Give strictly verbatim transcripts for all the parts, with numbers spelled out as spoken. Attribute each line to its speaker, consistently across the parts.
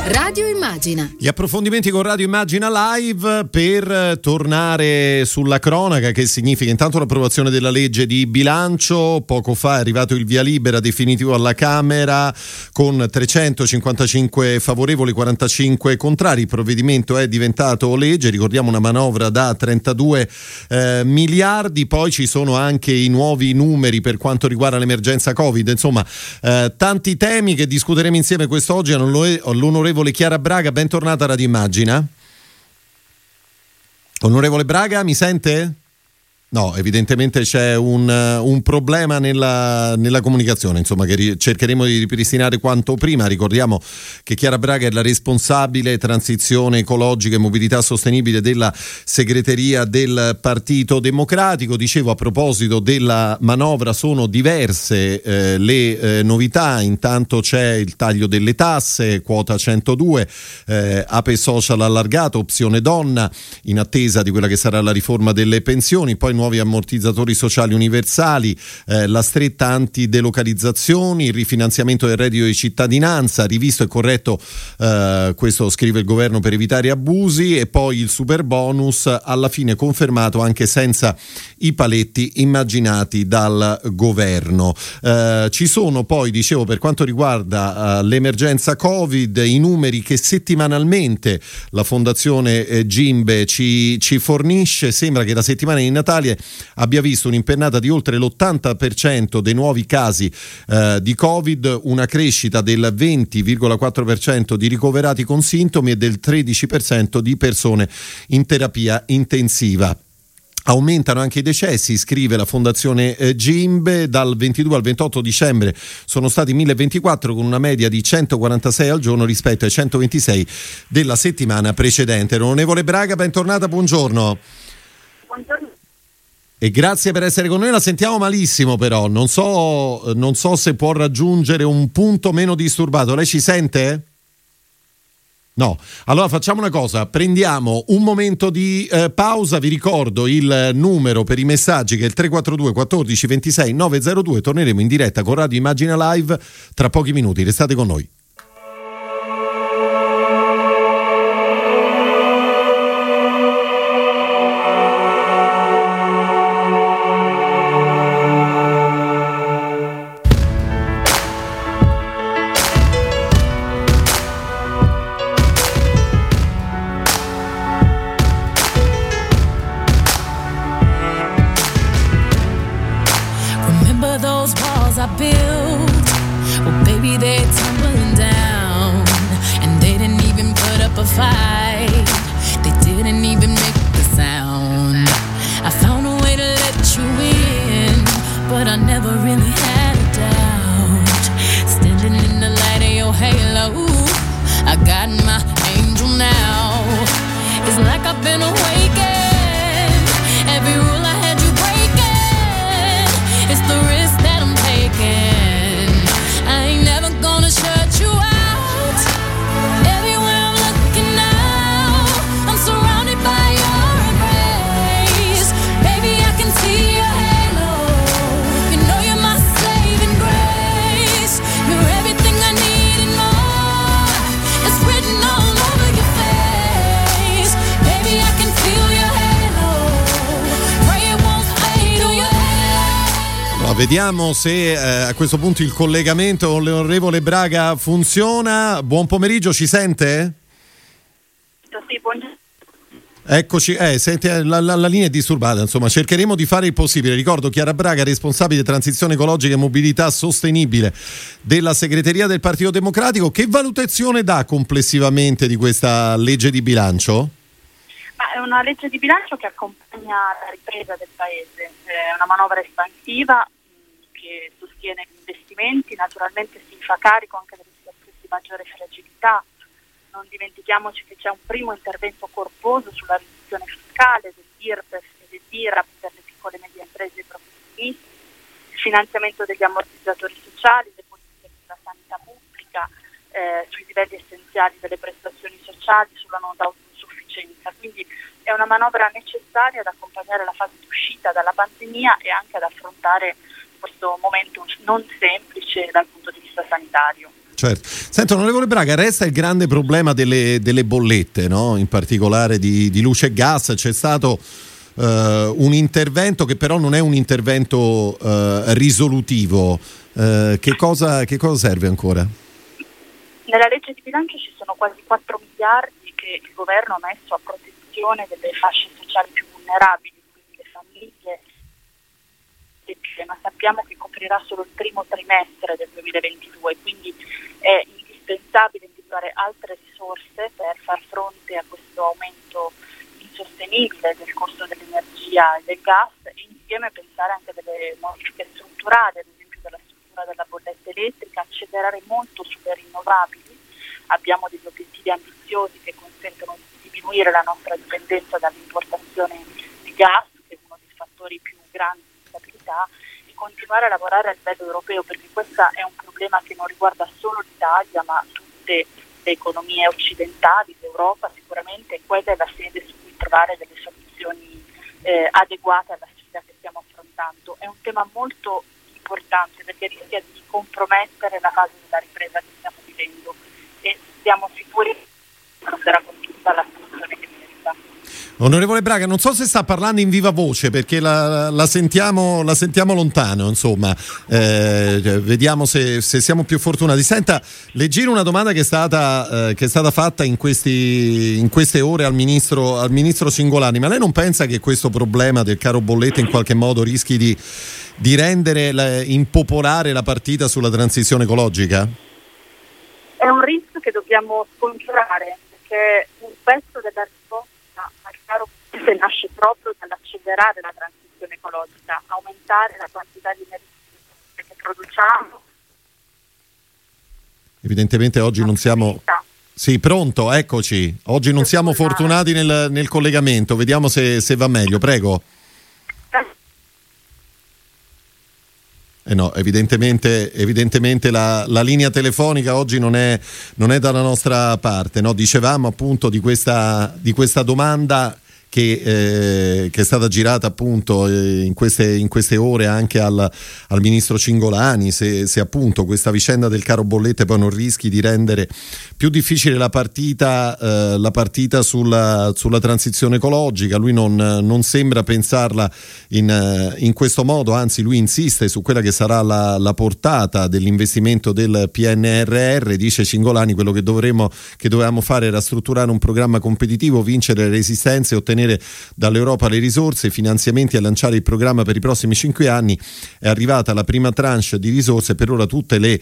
Speaker 1: Radio Immagina.
Speaker 2: Gli approfondimenti con Radio Immagina Live per tornare sulla cronaca, che significa intanto l'approvazione della legge di bilancio. Poco fa è arrivato il via libera definitivo alla Camera con trecentocinquantacinque favorevoli, quarantacinque contrari. Il provvedimento è diventato legge, ricordiamo una manovra da trentadue eh, miliardi. Poi ci sono anche i nuovi numeri per quanto riguarda l'emergenza Covid. Insomma, eh, tanti temi che discuteremo insieme quest'oggi. All'onorevole Chiara Braga, bentornata a Radio Immagina. Onorevole Braga, mi sente? No, evidentemente c'è un, un problema nella, nella comunicazione, insomma, che ri- cercheremo di ripristinare quanto prima. Ricordiamo che Chiara Braga è la responsabile transizione ecologica e mobilità sostenibile della segreteria del Partito Democratico. Dicevo, a proposito della manovra, sono diverse eh, le eh, novità. Intanto c'è il taglio delle tasse, quota centodue, eh, A P E social allargato, opzione donna, in attesa di quella che sarà la riforma delle pensioni. Poi nuovi ammortizzatori sociali universali, eh, la stretta antidelocalizzazioni, il rifinanziamento del reddito di cittadinanza, rivisto e corretto, eh, questo scrive il governo, per evitare abusi, e poi il super bonus, alla fine confermato anche senza i paletti immaginati dal governo. Eh, ci sono poi, dicevo, per quanto riguarda eh, l'emergenza Covid, i numeri che settimanalmente la Fondazione eh, Gimbe ci, ci fornisce. Sembra che la settimana di Natale abbia visto un'impennata di oltre l'ottanta per cento dei nuovi casi eh, di Covid, una crescita del venti virgola quattro per cento di ricoverati con sintomi e del tredici per cento di persone in terapia intensiva. Aumentano anche i decessi, scrive la Fondazione eh, Gimbe. Dal ventidue al ventotto dicembre sono stati mille ventiquattro, con una media di centoquarantasei al giorno rispetto ai centoventisei della settimana precedente. Onorevole Braga, bentornata, buongiorno.
Speaker 3: Buongiorno.
Speaker 2: E grazie per essere con noi. La sentiamo malissimo, però non so, non so se può raggiungere un punto meno disturbato. Lei ci sente? No. Allora facciamo una cosa, prendiamo un momento di eh, pausa. Vi ricordo il numero per i messaggi, che è il tre quattro due quattordici ventisei novecentodue. Torneremo in diretta con Radio Immagina Live tra pochi minuti. Restate con noi. Vediamo se eh, a questo punto il collegamento con l'onorevole Braga funziona. Buon pomeriggio, ci sente?
Speaker 3: Sì, buongiorno.
Speaker 2: Eccoci, eh, senti, la, la, la linea è disturbata, insomma cercheremo di fare il possibile. Ricordo Chiara Braga, responsabile transizione ecologica e mobilità sostenibile della segreteria del Partito Democratico. Che valutazione dà complessivamente di questa legge di bilancio?
Speaker 3: Ma è una legge di bilancio che accompagna la ripresa del Paese, è una manovra espansiva che sostiene gli investimenti, naturalmente si fa carico anche delle situazioni di maggiore fragilità. Non dimentichiamoci che c'è un primo intervento corposo sulla riduzione fiscale dell'I R P E F e dell'I R A P per le piccole e medie imprese e i professionisti, il finanziamento degli ammortizzatori sociali, le politiche sulla sanità pubblica, eh, sui livelli essenziali delle prestazioni sociali, sulla non autosufficienza. Quindi è una manovra necessaria ad accompagnare la fase di uscita dalla pandemia e anche ad affrontare questo momento non semplice dal punto di vista sanitario.
Speaker 2: Certo. Senta, onorevole Braga, resta il grande problema delle, delle bollette, no? In particolare di, di luce e gas. C'è stato uh, un intervento che però non è un intervento uh, risolutivo. Uh, che cosa, che cosa serve ancora?
Speaker 3: Nella legge di bilancio ci sono quasi quattro miliardi che il governo ha messo a protezione delle fasce sociali più vulnerabili, quindi le famiglie, ma sappiamo che coprirà solo il primo trimestre del duemilaventidue, quindi è indispensabile individuare altre risorse per far fronte a questo aumento insostenibile del costo dell'energia e del gas, e insieme pensare anche delle modifiche strutturali, ad esempio della struttura della bolletta elettrica, accelerare molto sulle rinnovabili. Abbiamo degli obiettivi ambiziosi che consentono di diminuire la nostra dipendenza dall'importazione di gas, che è uno dei fattori più grandi di stabilità, e continuare a lavorare a livello europeo, perché questo è un problema che non riguarda solo l'Italia ma tutte le economie occidentali, l'Europa sicuramente. Quella è la sede su cui trovare delle soluzioni eh, adeguate alla sfida che stiamo affrontando. È un tema molto importante perché rischia di compromettere la fase della ripresa che stiamo vivendo, e siamo sicuri che sarà con tutta la soluzione che merita.
Speaker 2: Onorevole Braga, non so se sta parlando in viva voce perché la, la, sentiamo, la sentiamo lontano, insomma, eh, vediamo se, se siamo più fortunati. Senta, le giro una domanda che è stata, eh, che è stata fatta in, questi, in queste ore al ministro, al ministro Cingolani, ma lei non pensa che questo problema del caro bollette in qualche modo rischi di, di rendere la, impopolare la partita sulla transizione ecologica?
Speaker 3: È un rischio che dobbiamo scongiurare, perché un pezzo della risposta al caro bollette nasce proprio dall'accelerare la transizione ecologica, aumentare la quantità di energia che produciamo.
Speaker 2: Evidentemente oggi non siamo... Sì, pronto, eccoci. Oggi non siamo fortunati nel, nel collegamento, vediamo se, se va meglio, prego. Eh no, evidentemente, evidentemente la, la linea telefonica oggi non è, non è dalla nostra parte, no? Dicevamo appunto di questa, di questa domanda che, eh, che è stata girata appunto eh, in, queste, in queste ore anche al, al ministro Cingolani, se, se appunto questa vicenda del caro bollette poi non rischi di rendere più difficile la partita, eh, la partita sulla, sulla transizione ecologica. Lui non, non sembra pensarla in, in questo modo, anzi lui insiste su quella che sarà la, la portata dell'investimento del P N R R. Dice Cingolani: quello che dovremmo che dovevamo fare era strutturare un programma competitivo, vincere le resistenze e ottenere dall'Europa le risorse, i finanziamenti e lanciare il programma per i prossimi cinque anni. È arrivata la prima tranche di risorse, per ora tutte le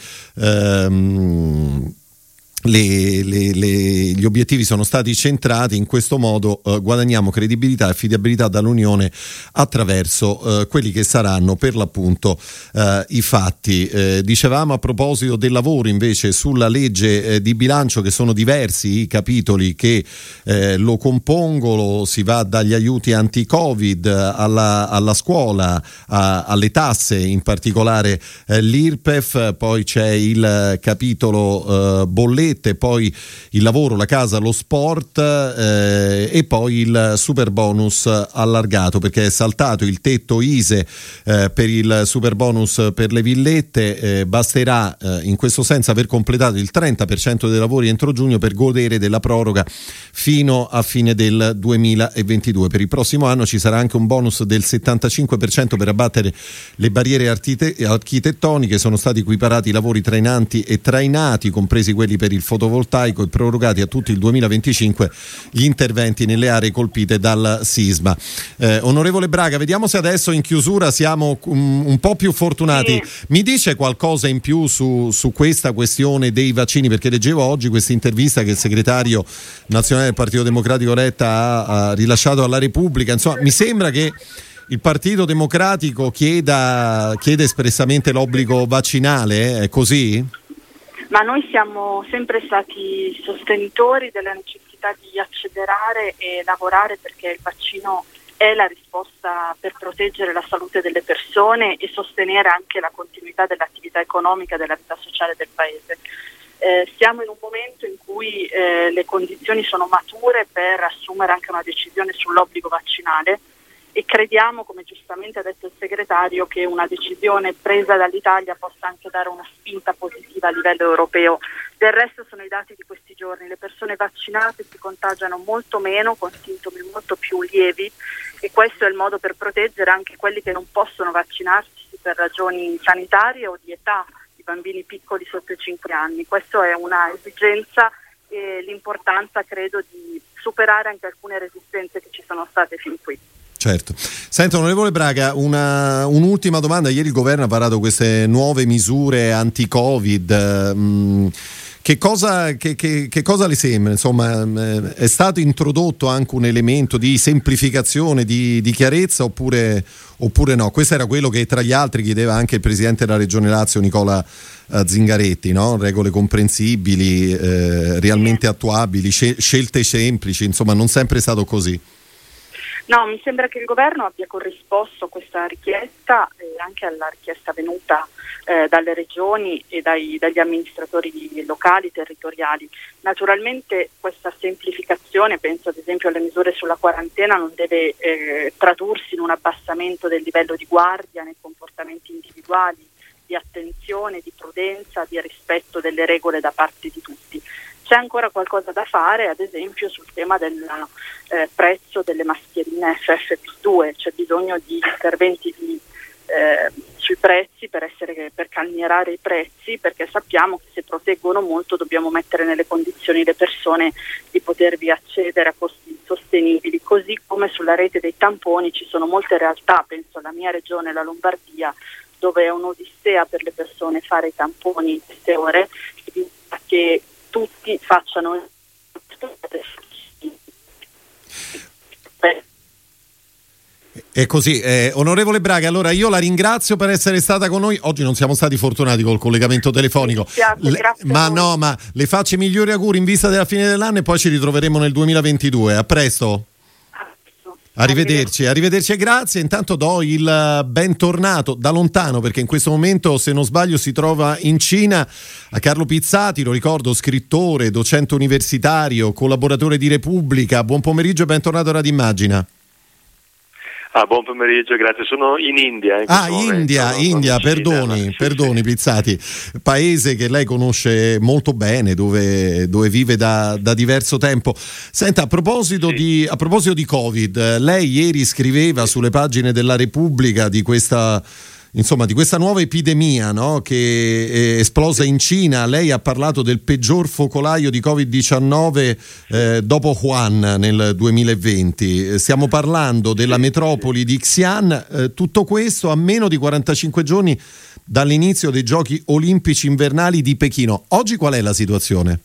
Speaker 2: ehm, Le, le, le, gli obiettivi sono stati centrati. In questo modo eh, guadagniamo credibilità e affidabilità dall'Unione attraverso eh, quelli che saranno per l'appunto eh, i fatti. Eh, dicevamo a proposito del lavoro invece sulla legge eh, di bilancio che sono diversi i capitoli che eh, lo compongono. Si va dagli aiuti anti-Covid alla, alla scuola, a, alle tasse, in particolare eh, l'I R P E F, poi c'è il capitolo eh, bollette, poi il lavoro, la casa, lo sport eh, e poi il super bonus allargato, perché è saltato il tetto I S E eh, per il super bonus per le villette. Eh, basterà eh, in questo senso aver completato il trenta per cento dei lavori entro giugno per godere della proroga fino a fine del duemilaventidue. Per il prossimo anno ci sarà anche un bonus del settantacinque per cento per abbattere le barriere archite- architettoniche. Sono stati equiparati i lavori trainanti e trainati, compresi quelli per il fotovoltaico, e prorogati a tutti il duemilaventicinque gli interventi nelle aree colpite dal sisma. Eh, onorevole Braga, vediamo se adesso in chiusura siamo um, un po' più fortunati. Sì. Mi dice qualcosa in più su, su questa questione dei vaccini, perché leggevo oggi questa intervista che il segretario nazionale del Partito Democratico Letta ha, ha rilasciato alla Repubblica. Insomma, mi sembra che il Partito Democratico chieda, chieda espressamente l'obbligo vaccinale, è così?
Speaker 3: Ma noi siamo sempre stati sostenitori della necessità di accelerare e lavorare perché il vaccino è la risposta per proteggere la salute delle persone e sostenere anche la continuità dell'attività economica e della vita sociale del Paese. Eh, siamo in un momento in cui eh, le condizioni sono mature per assumere anche una decisione sull'obbligo vaccinale, e crediamo, come giustamente ha detto il segretario, che una decisione presa dall'Italia possa anche dare una spinta positiva a livello europeo. Del resto sono i dati di questi giorni, le persone vaccinate si contagiano molto meno, con sintomi molto più lievi, e questo è il modo per proteggere anche quelli che non possono vaccinarsi per ragioni sanitarie o di età, i bambini piccoli sotto i cinque anni. Questa è una esigenza e l'importanza, credo, di superare anche alcune resistenze che ci sono state fin qui.
Speaker 2: Certo. Senta, onorevole Braga, una, un'ultima domanda. Ieri il governo ha varato queste nuove misure anti-Covid. Mm, che cosa, che, che, che cosa le sembra? Insomma, è stato introdotto anche un elemento di semplificazione, di, di chiarezza, oppure, oppure no? Questo era quello che tra gli altri chiedeva anche il presidente della Regione Lazio, Nicola Zingaretti, no? Regole comprensibili, eh, realmente attuabili, scelte semplici, insomma non sempre è stato così.
Speaker 3: No, mi sembra che il governo abbia corrisposto a questa richiesta e eh, anche alla richiesta venuta eh, dalle regioni e dai, dagli amministratori locali, territoriali. Naturalmente questa semplificazione, penso ad esempio alle misure sulla quarantena, non deve eh, tradursi in un abbassamento del livello di guardia nei comportamenti individuali, di attenzione, di prudenza, di rispetto delle regole da parte di tutti. C'è ancora qualcosa da fare, ad esempio sul tema del eh, prezzo delle mascherine F F P due, c'è bisogno di interventi di, eh, sui prezzi per, essere, per calmierare i prezzi, perché sappiamo che se proteggono molto dobbiamo mettere nelle condizioni le persone di potervi accedere a costi sostenibili, così come sulla rete dei tamponi ci sono molte realtà, penso alla mia regione, la Lombardia, dove è un'odissea per le persone fare i tamponi in queste ore, che tutti facciano
Speaker 2: è così. Eh, onorevole Braga, allora io la ringrazio per essere stata con noi. Oggi non siamo stati fortunati col collegamento telefonico,
Speaker 3: grazie,
Speaker 2: le,
Speaker 3: grazie
Speaker 2: ma no, ma le faccio i migliori auguri in vista della fine dell'anno e poi ci ritroveremo nel duemilaventidue. A presto. Arrivederci, arrivederci e grazie. Intanto do il bentornato da lontano, perché in questo momento, se non sbaglio, si trova in Cina, a Carlo Pizzati, lo ricordo, scrittore, docente universitario, collaboratore di Repubblica. Buon pomeriggio e bentornato a Radio Immagina.
Speaker 1: Ah, buon pomeriggio, grazie. Sono in India. In
Speaker 2: ah, India,
Speaker 1: non,
Speaker 2: India,
Speaker 1: non
Speaker 2: perdoni,
Speaker 1: Cina,
Speaker 2: perdoni
Speaker 1: sì,
Speaker 2: Pizzati, paese che lei conosce molto bene, dove, dove vive da, da diverso tempo. Senta, a proposito, sì. di, a proposito di Covid, lei ieri scriveva sì. sulle pagine della Repubblica di questa... Insomma, di questa nuova epidemia, no? Che è esplosa in Cina. Lei ha parlato del peggior focolaio di covid diciannove eh, dopo Wuhan nel duemilaventi. Stiamo parlando della metropoli di Xi'an. Eh, tutto questo a meno di quarantacinque giorni dall'inizio dei Giochi Olimpici Invernali di Pechino. Oggi qual è la situazione?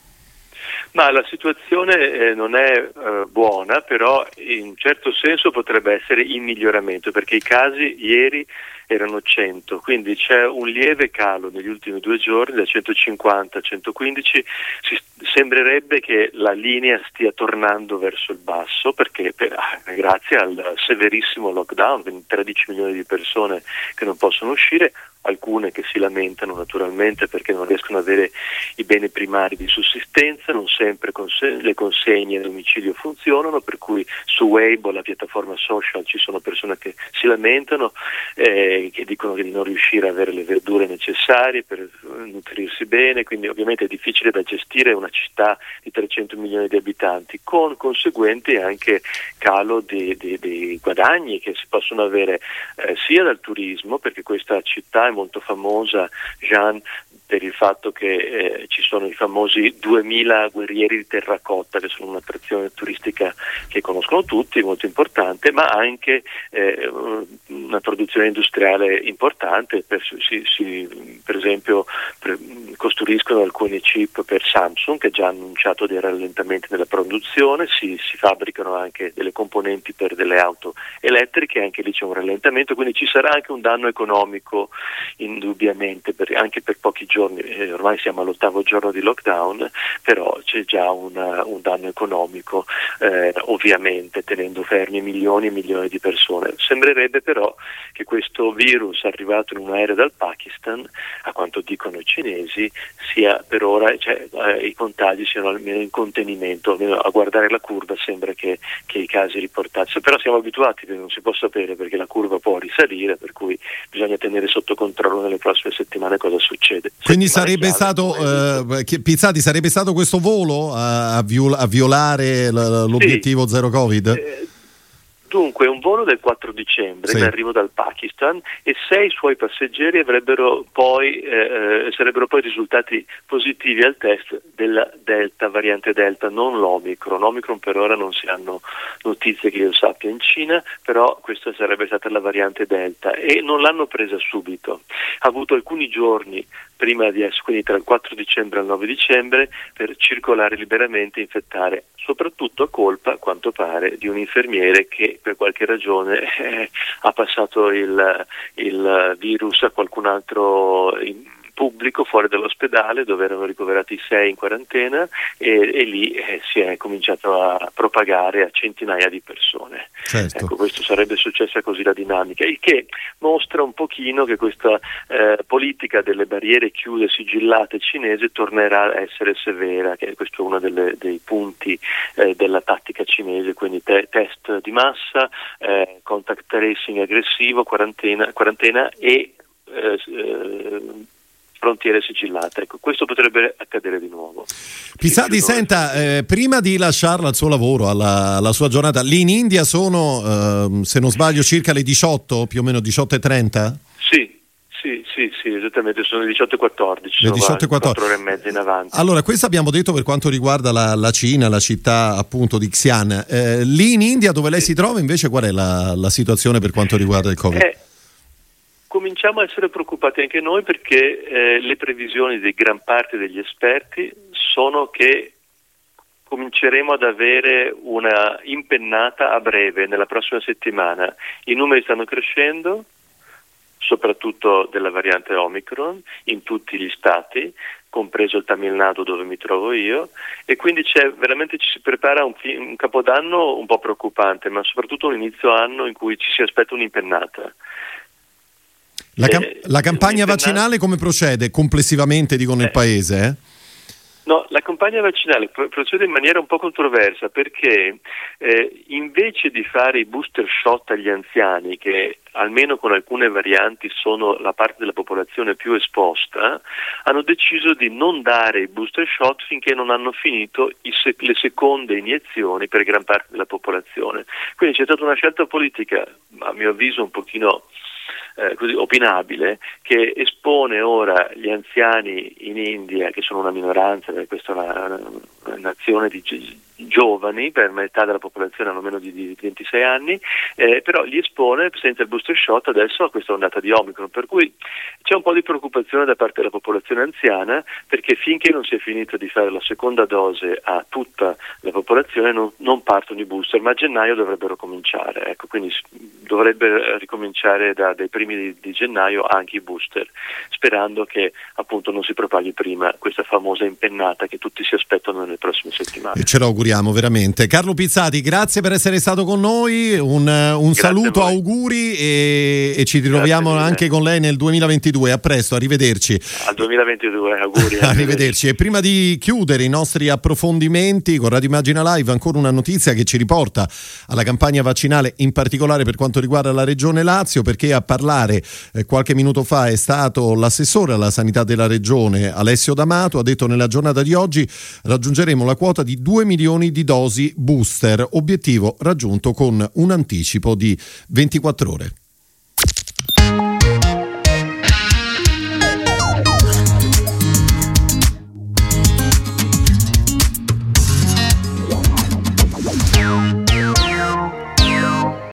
Speaker 1: Ma la situazione eh, non è eh, buona, però in un certo senso potrebbe essere in miglioramento, perché i casi ieri erano cento, quindi c'è un lieve calo negli ultimi due giorni, da centocinquanta a centoquindici. Si, sembrerebbe che la linea stia tornando verso il basso, perché per, grazie al severissimo lockdown, quindi tredici milioni di persone che non possono uscire, alcune che si lamentano naturalmente perché non riescono ad avere i beni primari di sussistenza, non sempre conse- le consegne a domicilio funzionano, per cui su Weibo, la piattaforma social, ci sono persone che si lamentano, eh, che dicono di non riuscire a avere le verdure necessarie per nutrirsi bene, quindi ovviamente è difficile da gestire una città di trecento milioni di abitanti, con conseguenti anche calo di, di, di guadagni che si possono avere eh, sia dal turismo, perché questa città è molto famosa, Jean, per il fatto che eh, ci sono i famosi duemila guerrieri di terracotta, che sono un'attrazione turistica che conoscono tutti, molto importante, ma anche eh, una produzione industriale importante. Per, si, si, per esempio per, costruiscono alcuni chip per Samsung, che già ha annunciato dei rallentamenti nella produzione, si, si fabbricano anche delle componenti per delle auto elettriche, anche lì c'è un rallentamento, quindi ci sarà anche un danno economico indubbiamente, per, anche per pochi giorni giorni, eh, ormai siamo all'ottavo giorno di lockdown, però c'è già una, un danno economico, eh, ovviamente tenendo fermi milioni e milioni di persone. Sembrerebbe però che questo virus arrivato in un aereo dal Pakistan, a quanto dicono i cinesi, sia per ora, cioè, eh, i contagi siano almeno in contenimento, almeno a guardare la curva sembra che, che i casi riportati, però siamo abituati, non si può sapere perché la curva può risalire, per cui bisogna tenere sotto controllo nelle prossime settimane cosa succede.
Speaker 2: Quindi
Speaker 1: Settimane
Speaker 2: sarebbe
Speaker 1: chiave,
Speaker 2: stato eh, Pizzati, sarebbe stato questo volo a, a, viola, a violare l- l'obiettivo
Speaker 1: sì.
Speaker 2: zero Covid?
Speaker 1: Eh, Dunque, un volo del quattro dicembre
Speaker 2: sì.
Speaker 1: in arrivo dal Pakistan e sei suoi passeggeri avrebbero poi, eh, sarebbero poi risultati positivi al test della Delta, variante Delta, non l'Omicron. L'Omicron per ora non si hanno notizie che io sappia in Cina, però questa sarebbe stata la variante Delta e non l'hanno presa subito. Ha avuto alcuni giorni prima di essere, quindi tra il quattro dicembre e il nove dicembre, per circolare liberamente e infettare, soprattutto a colpa, a quanto pare, di un infermiere che per qualche ragione eh, ha passato il, il virus a qualcun altro in pubblico fuori dall'ospedale dove erano ricoverati sei in quarantena e, e lì eh, si è cominciato a propagare a centinaia di persone.
Speaker 2: Certo.
Speaker 1: Ecco, questo sarebbe successa così la dinamica, il che mostra un pochino che questa eh, politica delle barriere chiuse sigillate cinese tornerà a essere severa, che questo è uno delle, dei punti eh, della tattica cinese, quindi te- test di massa, eh, contact tracing aggressivo, quarantena, quarantena e eh, eh, frontiere sigillate. Ecco, questo potrebbe accadere di nuovo.
Speaker 2: Pizzati, senta, eh, prima di lasciarla al suo lavoro, alla, alla sua giornata, lì in India sono, eh, se non sbaglio, circa le diciotto, più o meno diciotto e trenta?
Speaker 1: Sì, sì, sì, sì, esattamente, sono le diciotto e quattordici,
Speaker 2: le diciotto e quattordici.
Speaker 1: quattro ore e mezza in avanti.
Speaker 2: Allora, questo abbiamo detto per quanto riguarda la, la Cina, la città appunto di Xi'an. Eh, lì in India dove lei si trova invece qual è la, la situazione per quanto riguarda il Covid?
Speaker 1: Eh, Cominciamo a essere preoccupati anche noi perché eh, le previsioni di gran parte degli esperti sono che cominceremo ad avere una impennata a breve, nella prossima settimana. I numeri stanno crescendo, soprattutto della variante Omicron, in tutti gli stati, compreso il Tamil Nadu dove mi trovo io, e quindi c'è veramente ci si prepara un, un capodanno un po' preoccupante, ma soprattutto un inizio anno in cui ci si aspetta un'impennata.
Speaker 2: La, cam-
Speaker 1: eh,
Speaker 2: la campagna vaccinale come procede complessivamente, dico, nel
Speaker 1: eh,
Speaker 2: paese? Eh?
Speaker 1: No, la campagna vaccinale pro- procede in maniera un po' controversa perché eh, invece di fare i booster shot agli anziani, che almeno con alcune varianti sono la parte della popolazione più esposta, hanno deciso di non dare i booster shot finché non hanno finito i sec- le seconde iniezioni per gran parte della popolazione. Quindi c'è stata una scelta politica, a mio avviso un pochino Eh, così opinabile, che espone ora gli anziani in India, che sono una minoranza, perché questa è una, una nazione di gi- giovani, per metà della popolazione hanno meno di, di ventisei anni, eh, però li espone senza il booster shot adesso a questa ondata di Omicron, per cui c'è un po' di preoccupazione da parte della popolazione anziana, perché finché non si è finito di fare la seconda dose a tutta la popolazione non, non partono i booster, ma a gennaio dovrebbero cominciare, ecco, quindi dovrebbe ricominciare da, dai primi di, di gennaio anche i booster, sperando che appunto non si propaghi prima questa famosa impennata che tutti si aspettano nelle prossime settimane.
Speaker 2: E ce lo auguriamo veramente. Carlo Pizzati, grazie per essere stato con noi, un, un saluto, auguri e, e ci ritroviamo anche con lei nel duemilaventidue. A presto, arrivederci.
Speaker 1: Al duemilaventidue, auguri.
Speaker 2: Arrivederci. E prima di chiudere i nostri approfondimenti con Radio Immagina Live, ancora una notizia che ci riporta alla campagna vaccinale, in particolare per quanto riguarda la Regione Lazio, perché a parlare eh, qualche minuto fa è stato l'assessore alla sanità della Regione Alessio D'Amato. Ha detto: nella giornata di oggi raggiungeremo la quota di due milioni di dosi booster, obiettivo raggiunto con un anticipo di ventiquattro ore.